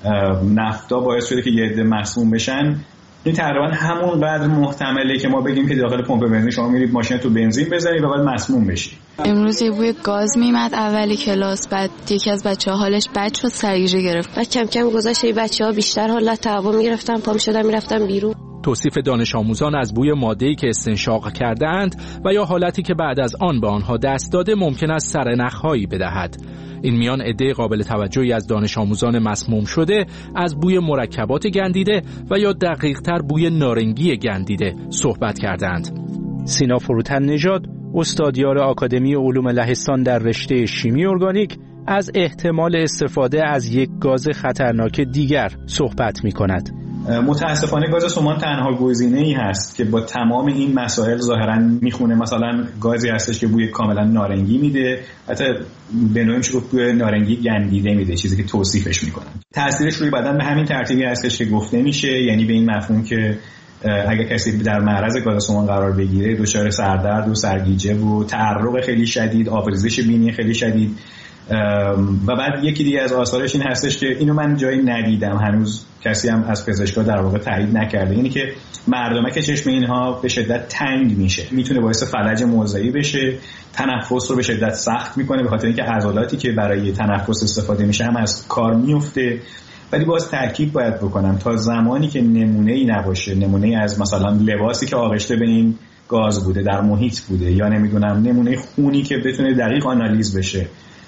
نفتا باعث شده که یه عده مسموم بشن، این تقریبا همون قدر محتمله که ما بگیم که داخل پمپ بنزین شما میرید ماشین تو بنزین بزنید و بعد مسموم بشی. امروز یه بوی گاز میمد اولی کلاس، بعد یکی از بچه‌ها حالش بد شد، سرگیجه گرفت. بعد کم کم گذشت بچه‌ها بیشتر حالت تعاون می‌گرفتن، پا می‌شدن می‌رفتن بیرون. توصیف دانش آموزان از بوی ماده‌ای که استنشاق کرده‌اند و یا حالتی که بعد از آن به آنها دست داده ممکن است سرنخ‌هایی بدهد. این میان عده قابل توجهی از دانش آموزان مسموم شده از بوی مرکبات گندیده و یا دقیق‌تر بوی نارنگی گندیده صحبت کردند. سینا فروتن نژاد، استادیار آکادمی علوم لهستان در رشته شیمی ارگانیک، از احتمال استفاده از یک گاز خطرناک دیگر صحبت می‌کند. متاسفانه گاز سمان تنها گزینه‌ای هست که با تمام این مسائل ظاهراً میخونه. مثلا گازی هستش که بوی کاملا نارنگی میده، حتی به نوعی میشه گفت بوی نارنگی گندیده میده، چیزی که توصیفش میکنن. تاثیرش روی بدن به همین ترتیبی هستش که گفته میشه، یعنی به این مفهوم که اگه کسی در معرض گاز سمان قرار بگیره دچار سردرد و سرگیجه و تعرق خیلی شدید، آبریزش بینی خیلی شدید و بعد یکی دیگه از آثارش این هستش که اینو من جایی ندیدم، هنوز کسی هم از پزشکا در واقع تایید نکرده، اینی که مردمک چشم اینها به شدت تنگ میشه، میتونه باعث فلج موضعی بشه، تنفس رو به شدت سخت میکنه به خاطر اینکه عضلاتی که برای تنفس استفاده میشه هم از کار میفته. ولی باز تاکید باید بکنم تا زمانی که نمونه‌ای نباشه، نمونه از مثلا لباسی که آغشته به این گاز بوده در محیط بوده یا نمیدونم نمونه خونی که بتونه دقیق آنالیز بشه،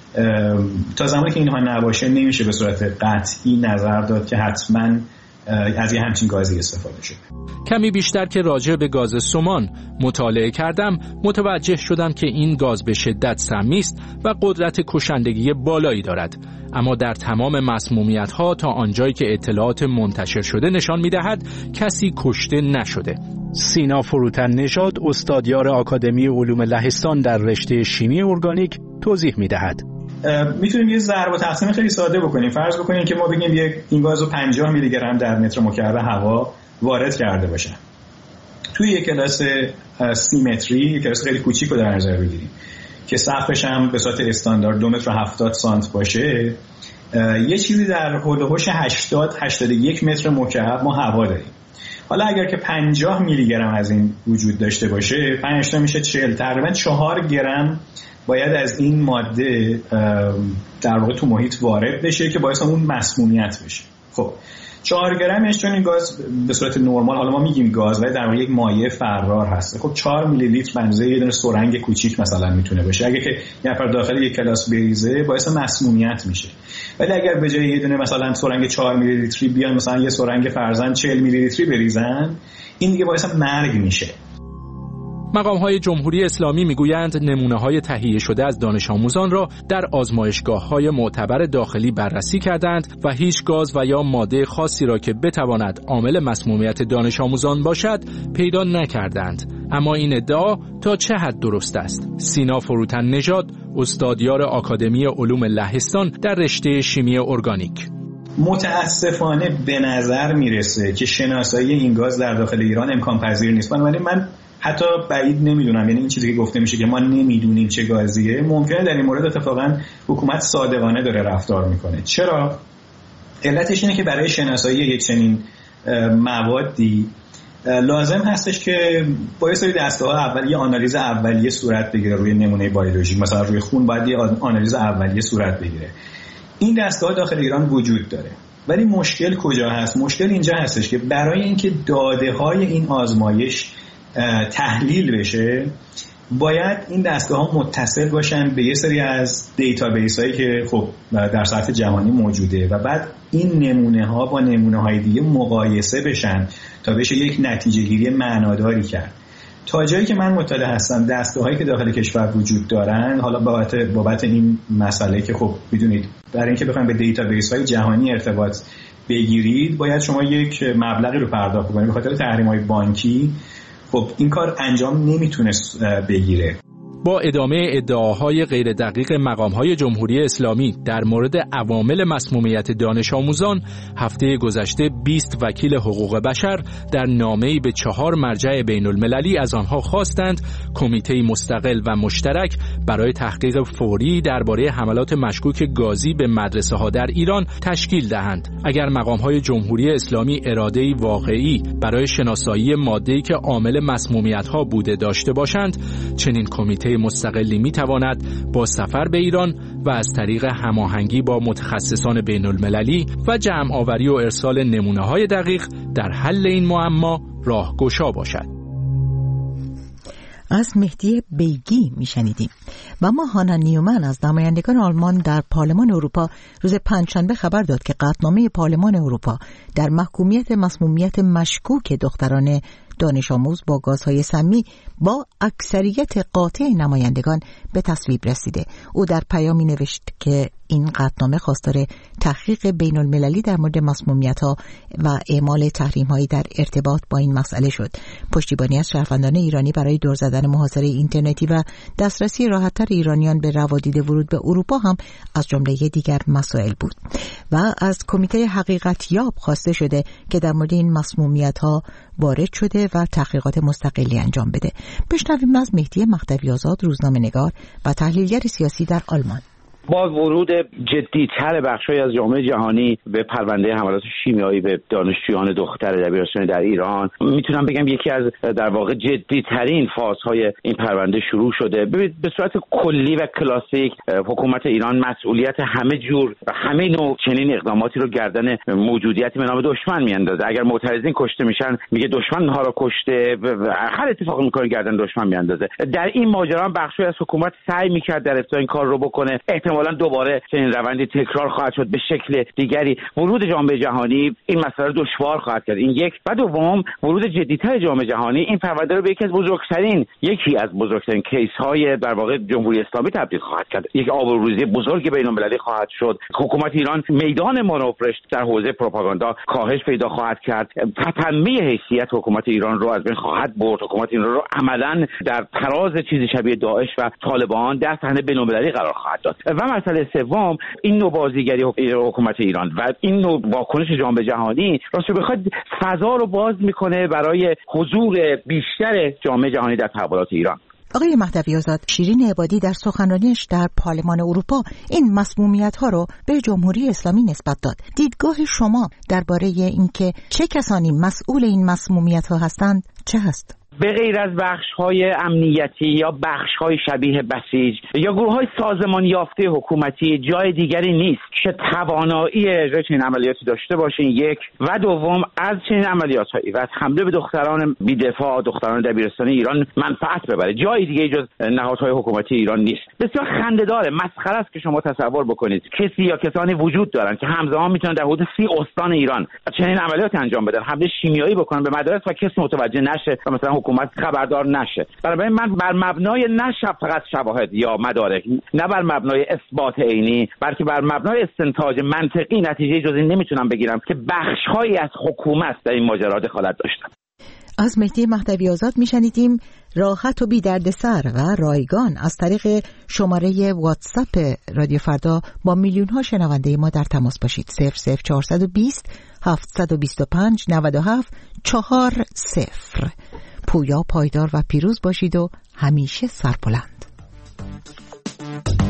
تا زمانی که اینها نباشه نمیشه به صورت قطعی نظر داد که حتما از یه همچین گازی استفاده شده. کمی بیشتر که راجع به گاز سمان مطالعه کردم متوجه شدم که این گاز به شدت سمی است و قدرت کشندگی بالایی دارد، اما در تمام مسمومیت‌ها تا آنجایی که اطلاعات منتشر شده نشان می‌دهد کسی کشته نشده. سینا فروتن نژاد، استادیار آکادمی علوم لهستان در رشته شیمی ارگانیک، توضیح می‌دهد. میتونیم یه ضرب و تقسیم خیلی ساده بکنیم. فرض بکنیم که ما بگیم این گاز رو 50 میلی گرم در متر مکعب هوا وارد کرده باشن. توی یک کلاس 30 متری، یک کلاس خیلی کوچیک رو در نظر بگیریم که سقفش هم به صورت استاندارد 2 متر و 70 سانت باشه، یه چیزی در حول و حوش 80-81 متر مکعب ما هوا داریم. حالا اگر که 50 میلی گرم از این وجود داشته باشه، 5 تا میشه 40، تقریبا 4 گرم باید از این ماده در واقع تو محیط وارد بشه که باعث اون مسمومیت بشه. خب 4 گرمش چون این گاز به صورت نرمال، حالا ما میگیم گاز ولی در واقع یک مایع فرار هست، خب 4 میلی لیتر به اندازه یه دونه سرنگ کوچیک مثلا میتونه باشه. اگه که یه نفر داخل یک کلاس بریزه باعث مسمومیت میشه. ولی اگر به جای یه دونه مثلا سرنگ 4 میلی لیتری بیان مثلا یه سرنگ فرضاً 40 میلی لیتری بریزن، این دیگه باعث مرگ میشه. مقام‌های جمهوری اسلامی میگویند نمونه‌های تهیه شده از دانش آموزان را در آزمایشگاه‌های معتبر داخلی بررسی کردند و هیچ گاز و یا ماده خاصی را که بتواند عامل مسمومیت دانش آموزان باشد پیدا نکردند. اما این ادعا تا چه حد درست است؟ سینا فروتن نژاد، استادیار آکادمی علوم لهستان در رشته شیمی ارگانیک: متاسفانه به نظر میرسه که شناسایی این گاز در داخل ایران امکان پذیر نیست. ولی من حتی بعید نمیدونم، یعنی این چیزی که گفته میشه که ما نمیدونیم چه گازیه، ممکنه در این مورد اتفاقا حکومت صادقانه داره رفتار میکنه. چرا؟ علتش اینه که برای شناسایی یک چنین موادی لازم هستش که با یه سری دسته‌ها اولیه آنالیز اولیه صورت بگیره روی نمونه بیولوژیک. مثلا روی خون باید یه آنالیز اولیه صورت بگیره. این دسته‌ها داخل ایران وجود داره. ولی مشکل کجا هست؟ مشکل اینجا هستش که برای اینکه داده‌های این آزمایش تحلیل بشه باید این دستگاه‌ها متصل باشن به یه سری از دیتابیس هایی که خب در سطح جهانی موجوده و بعد این نمونه‌ها با نمونه‌های دیگه مقایسه بشن تا بشه یک نتیجه گیری معناداری کرد. تا جایی که من مطلع هستم دستگاه‌هایی که داخل کشور وجود دارن، حالا بابت این مسئله که خب میدونید برای اینکه بخواید به دیتابیس‌های جهانی ارتباط بگیرید باید شما یک مبلغی رو پرداخت کنید. به خاطر تحریم‌های بانکی خب این کار انجام نمیتونست بگیره. با ادامه ادعاهای غیر دقیق مقام‌های جمهوری اسلامی در مورد عوامل مسمومیت دانش آموزان، هفته گذشته 20 وکیل حقوق بشر در نامه‌ای به 4 مرجع بین‌المللی از آنها خواستند کمیته مستقل و مشترک برای تحقیق فوری درباره حملات مشکوک گازی به مدرسه‌ها در ایران تشکیل دهند. اگر مقام‌های جمهوری اسلامی اراده‌ای واقعی برای شناسایی ماده‌ای که عامل مسمومیت‌ها بوده داشته باشند، چنین کمیته مستقلی میتواند با سفر به ایران و از طریق هماهنگی با متخصصان بین‌المللی و جمع آوری و ارسال نمونه‌های دقیق در حل این معما راهگشا باشد. از مهدی بیگی میشنیدیم. و ما هانا نیومن از نمایندگان آلمان در پارلمان اروپا روز پنجشنبه خبر داد که قطعنامه پارلمان اروپا در محکومیت مسمومیت مشکوک دختران دانش آموز با گازهای سمی با اکثریت قاطع نمایندگان به تصویب رسیده. او در پیامی نوشت که این قطعنامه خواستار تحقیق بین المللی در مورد مسمومیت‌ها و اعمال تحریم‌هایی در ارتباط با این مسئله شد. پشتیبانی از شهروندان ایرانی برای دور زدن محاصره اینترنتی و دسترسی راحت‌تر ایرانیان به روادید ورود به اروپا هم از جمله دیگر مسائل بود. و از کمیته حقیقتیاب خواسته شده که در مورد این مسمومیت‌ها وارد شده و تحقیقات مستقلی انجام بده. بشنویم از مهدی مهدوی‌آزاد، روزنامه‌نگار و تحلیلگر سیاسی در آلمان. با ورود جدی‌تر بخش‌هایی از جامعه جهانی به پرونده حملات شیمیایی به دانشجویان دختر دبیرستانی در ایران، میتونم بگم یکی از در واقع جدی‌ترین فازهای این پرونده شروع شده. ببینید به صورت کلی و کلاسیک حکومت ایران مسئولیت همه جور و همه نوع چنین اقداماتی رو گردن موجودیت به نام دشمن میاندازه. اگر معترضین کشته میشن میگه دشمن اونها رو کشته، هر اتفاقی میکنه گردن دشمن میاندازه. در این ماجرا بخشی از حکومت سعی میکرد در ابتدا این کار رو بکنه. احتمالاً دوباره چنین روندی تکرار خواهد شد به شکل دیگری. ورود جامعه جهانی این مسئله رو دشوار خواهد کرد. این یک. و دوم، ورود جدی‌تر جامعه جهانی این پرونده رو به یکی از بزرگترین کیس‌های در واقع جمهوری اسلامی تبدیل خواهد کرد. یک آبروریزی بزرگ بین‌المللی خواهد شد. حکومت ایران میدان مانورش در حوزه پروپاگاندا کاهش پیدا خواهد کرد. تتمه حیثیت حکومت ایران رو از بین خواهد برد. حکومت ایران رو عملاً در تراز چیزی شبیه داعش و طالبان در صحنه بین‌المللی قرار خواهد داد. و مسئله سوم، این نوع بازیگری حکومت ایران و این نوع واکنش جامعه جهانی راستش بخواد فضا رو باز میکنه برای حضور بیشتر جامعه جهانی در تحولات ایران. آقای مهدوی‌آزاد، شیرین عبادی در سخنرانیش در پارلمان اروپا این مسمومیت‌ها رو به جمهوری اسلامی نسبت داد. دیدگاه شما درباره اینکه چه کسانی مسئول این مسمومیت‌ها هستند چه هست؟ به غیر از بخش‌های امنیتی یا بخش‌های شبیه بسیج یا گروه‌های سازمان یافته حکومتی جای دیگری نیست که توانایی اجرای چنین عملیاتی داشته باشین، یک. و دوم، از چنین عملیات‌هایی و از حمله به دختران بی‌دفاع، دختران دبیرستانی ایران منفعت ببره. جای دیگه جز نهادهای حکومتی ایران نیست. بسیار خنده‌داره، مسخره است که شما تصور بکنید کسی یا کسانی وجود دارن که همزمان میتونن در حدود 30 استان ایران چنین عملیاتی انجام بدن، حمله شیمیایی بکنن به مدارس و کسی متوجه نشه و مثلا حکومت خبردار نشه. برای من بر مبنای نه فقط شواهد یا مدارک، نه بر مبنای اثبات عینی، بلکه بر مبنای استنتاج منطقی نتیجه جز این نمیتونم بگیرم که بخش‌هایی از حکومت در این ماجرا دخالت داشتن. از مهدی مهدوی آزاد میشنیدیم راحت و بی دردسر و رایگان از طریق شماره واتساپ رادیو فردا با میلیون ها شنونده ما در تماس باشید. 00420 725 97 40. پویا، پایدار و پیروز باشید و همیشه سربلند.